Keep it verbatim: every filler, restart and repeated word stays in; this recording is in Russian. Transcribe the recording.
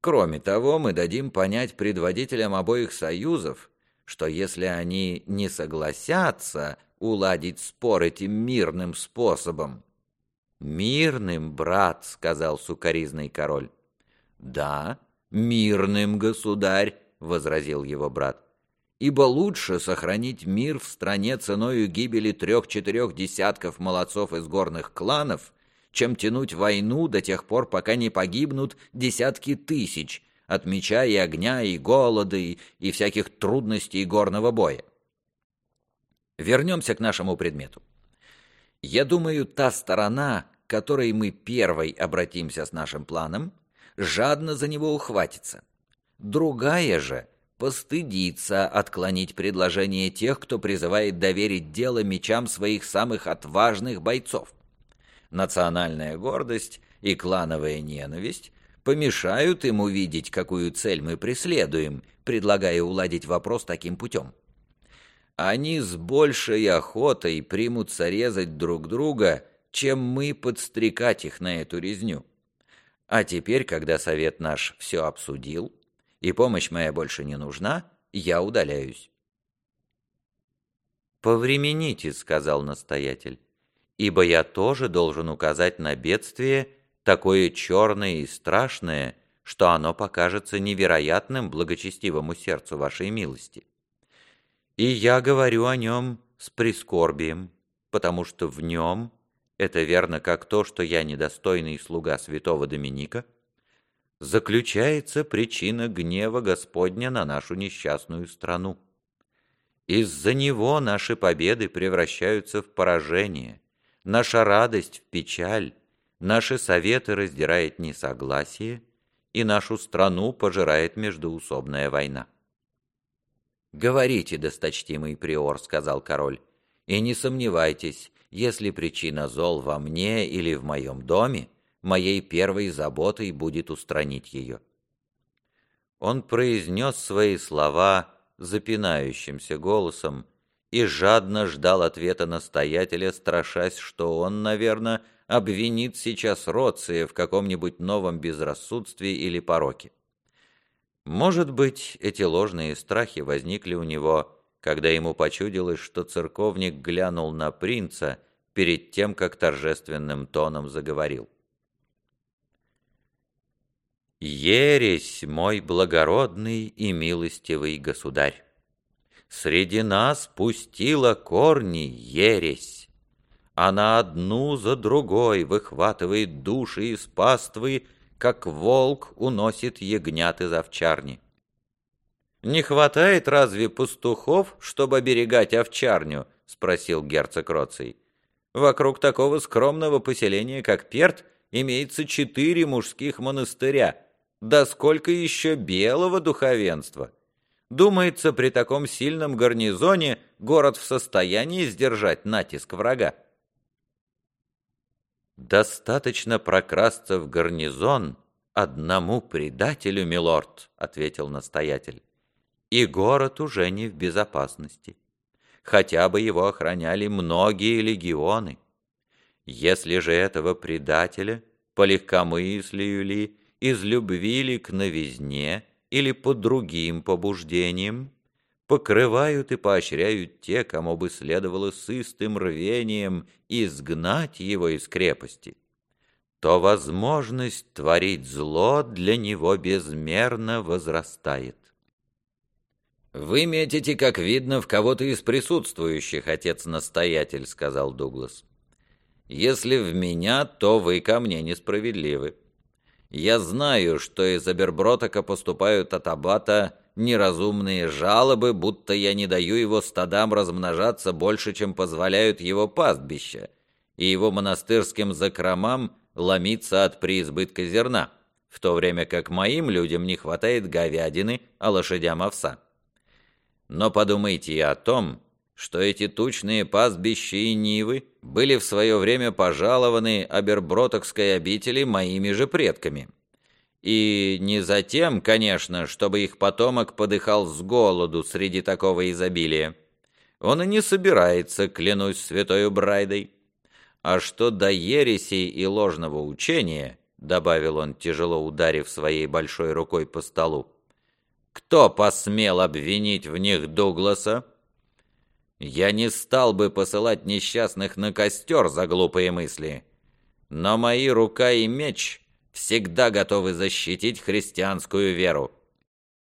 Кроме того, мы дадим понять предводителям обоих союзов, что если они не согласятся уладить спор этим мирным способом... «Мирным, брат», — сказал сукоризный король. «Да, мирным, государь», — возразил его брат. «Ибо лучше сохранить мир в стране ценою гибели трех-четырех десятков молодцов из горных кланов, чем тянуть войну до тех пор, пока не погибнут десятки тысяч от меча и огня и голода и, и всяких трудностей горного боя. Вернемся к нашему предмету. Я думаю, та сторона, к которой мы первой обратимся с нашим планом, жадно за него ухватится. Другая же постыдится отклонить предложение тех, кто призывает доверить дело мечам своих самых отважных бойцов. Национальная гордость и клановая ненависть помешают им увидеть, какую цель мы преследуем, предлагая уладить вопрос таким путем. Они с большей охотой примутся резать друг друга, чем мы подстрекать их на эту резню. А теперь, когда совет наш все обсудил, и помощь моя больше не нужна, я удаляюсь. «Повремените», — сказал настоятель, «ибо я тоже должен указать на бедствие, такое черное и страшное, что оно покажется невероятным благочестивому сердцу вашей милости. И я говорю о нем с прискорбием, потому что в нем, это верно как то, что я недостойный слуга святого Доминика, заключается причина гнева Господня на нашу несчастную страну. Из-за него наши победы превращаются в поражение, наша радость в печаль, наши советы раздирает несогласие, и нашу страну пожирает междоусобная война. «Говорите, досточтимый приор», — сказал король, — «и не сомневайтесь, если причина зол во мне или в моем доме, моей первой заботой будет устранить ее». Он произнес свои слова запинающимся голосом и жадно ждал ответа настоятеля, страшась, что он, наверное, обвинит сейчас Роция в каком-нибудь новом безрассудстве или пороке. Может быть, эти ложные страхи возникли у него, когда ему почудилось, что церковник глянул на принца перед тем, как торжественным тоном заговорил. «Ересь, мой благородный и милостивый государь! Среди нас пустила корни ересь. Она одну за другой выхватывает души из паствы, как волк уносит ягнят из овчарни. «Не хватает разве пастухов, чтобы оберегать овчарню?» — спросил герцог Роций. «Вокруг такого скромного поселения, как Перт, имеется четыре мужских монастыря. Да сколько еще белого духовенства! Думается, при таком сильном гарнизоне город в состоянии сдержать натиск врага». «Достаточно прокрасться в гарнизон одному предателю, милорд», — ответил настоятель, «и город уже не в безопасности. Хотя бы его охраняли многие легионы. Если же этого предателя, по легкомыслию ли, из любви ли к новизне или по другим побуждениям, покрывают и поощряют те, кому бы следовало с истым рвением изгнать его из крепости, то возможность творить зло для него безмерно возрастает». «Вы метите, как видно, в кого-то из присутствующих, отец-настоятель», — сказал Дуглас. «Если в меня, то вы ко мне несправедливы. Я знаю, что из Абербротока поступают от аббата неразумные жалобы, будто я не даю его стадам размножаться больше, чем позволяют его пастбища, и его монастырским закромам ломиться от преизбытка зерна, в то время как моим людям не хватает говядины, а лошадям овса. Но подумайте и о том, что эти тучные пастбища и нивы были в свое время пожалованы Абербротокской обители моими же предками. И не затем, конечно, чтобы их потомок подыхал с голоду среди такого изобилия. Он и не собирается, клянусь святою Брайдой. А что до ереси и ложного учения, добавил он, тяжело ударив своей большой рукой по столу. «Кто посмел обвинить в них Дугласа? Я не стал бы посылать несчастных на костер за глупые мысли, но мои рука и меч всегда готовы защитить христианскую веру.